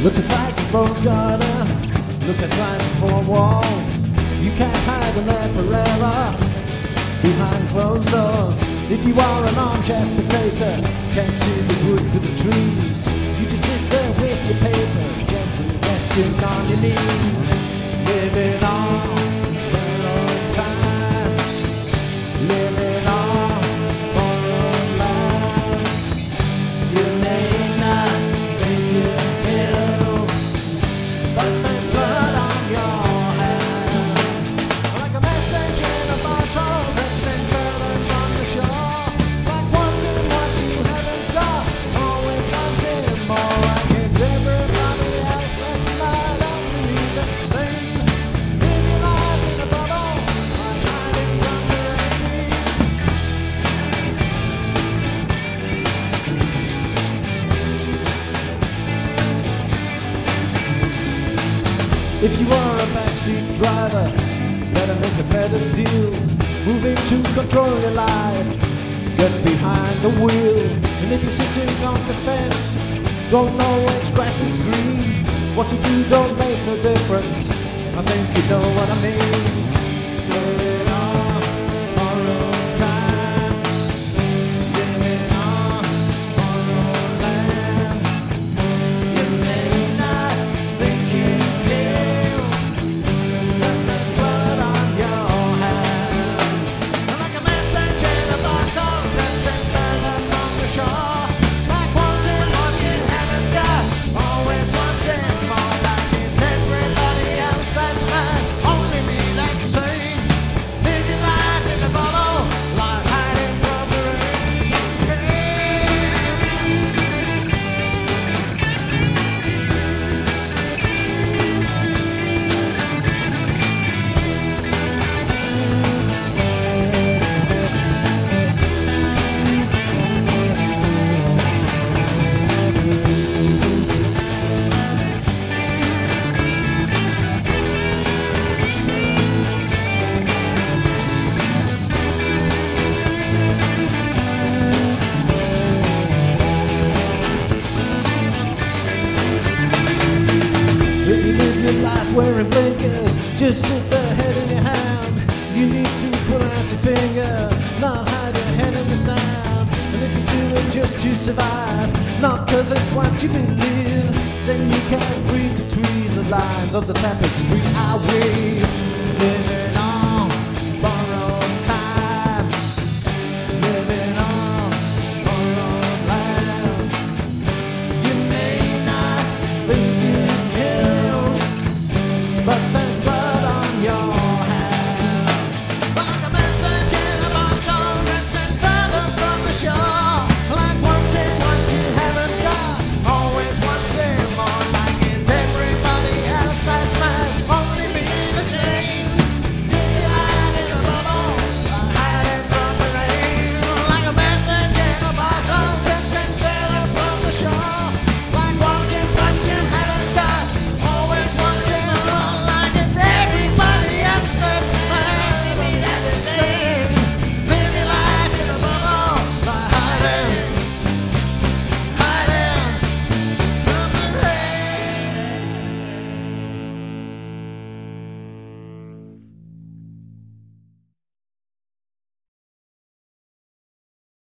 Look inside the rose garden, look inside the four walls. You can't hide in there forever, behind closed doors. If you are an armchair spectator, can't see the wood for the trees. You just sit there with your paper, gently resting on your knees. Living on borrowed time, living on borrowed land. You may not think you feel, but there's blood on your hands. Like a message in a bottle that's been burned from the shore. Like wanting what you haven't got, always wanting more. Like it's everybody else that's not only the same. Live your life in a bubble, like hiding from the rain. If you are a backseat driver, better make a better deal. Moving to control your life, get behind the wheel. And if you're sitting on the fence, don't know which grass is green. What you do don't make no difference, I think you know what I mean. Living on borrowed time, living on borrowed land. You may not think you feel, but there's blood on your hands. Like a message in a bottle that's been burned on the shore. Like wanting what you haven't got, always wanting more. Like it's everybody else that's mad, only me that's sane. Live your life in a bottle, like hiding from the rain. If you live your life wearing blinkers, just sit there, head in your hand. You need to pull out your finger, not hide your head in the sand. And if you do it just to survive, not cause it's what you believe, then you can't read between the lines of the tapestry I weave.